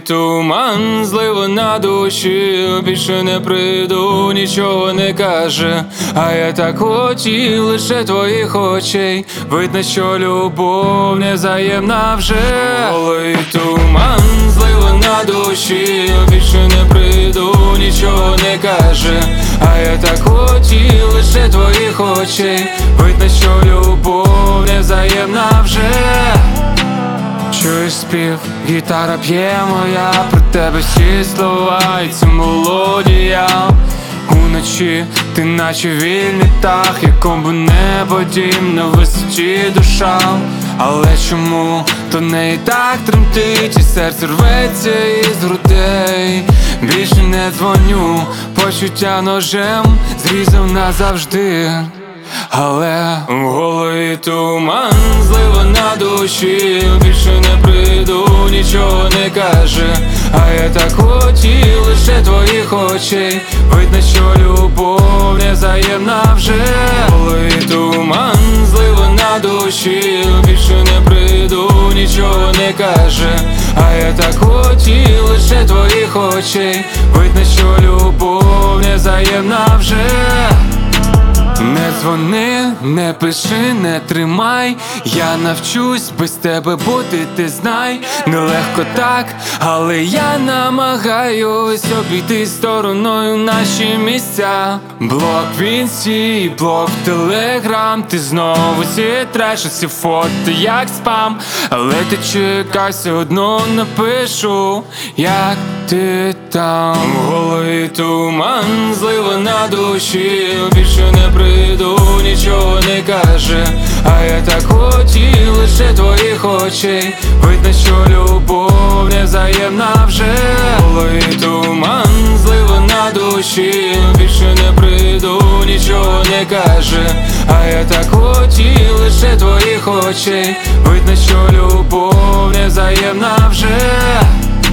туман, злива на душі, більше не прийду, нічого не каже. А я так хотів лише твоїх очей. Видно, що любов невзаємна вже. Голий туман, злива на душі, більше не прийду, нічого не каже. А я так хотів лише твоїх очей. Видно, що любов невзаємна вже. Чуєш спів, гітара п'є моя, про тебе всі слова, і це мелодія. Уночі ти наче вільний птах, яком би небо дім, на висоті душа. Але чому то не і так тремтить, і серце рветься із грудей. Більше не дзвоню, почуття ножем зрізав назавжди. Але в голові туман, злива на душі, більше не прийду, нічого не каже. А я так хотів лише твоїх очей. Видно, що любов невзаємна вже. В голові туман, злива на душі, більше не прийду, нічого не каже. А я так хотів лише твоїх очей. Видно, що любов невзаємна вже. Не дзвони, не пиши, не тримай. Я навчусь без тебе бути, ти знай. Нелегко так, але я намагаюсь обійти стороною наші місця. Блок в інсті, блок в телеграм. Ти знову зітреш усі фото як спам. Але ти чекай, все одно напишу, як ти там. В голові туман, злива на душі, більше не прийду, нічого не каже. А я так хотів лише твоїх очей. Видно, що любов невзаємна вже. В голові туман, злива на душі, більше не прийду, нічого не каже. А я так хотів лише твоїх очей. Видно, що любов невзаємна вже.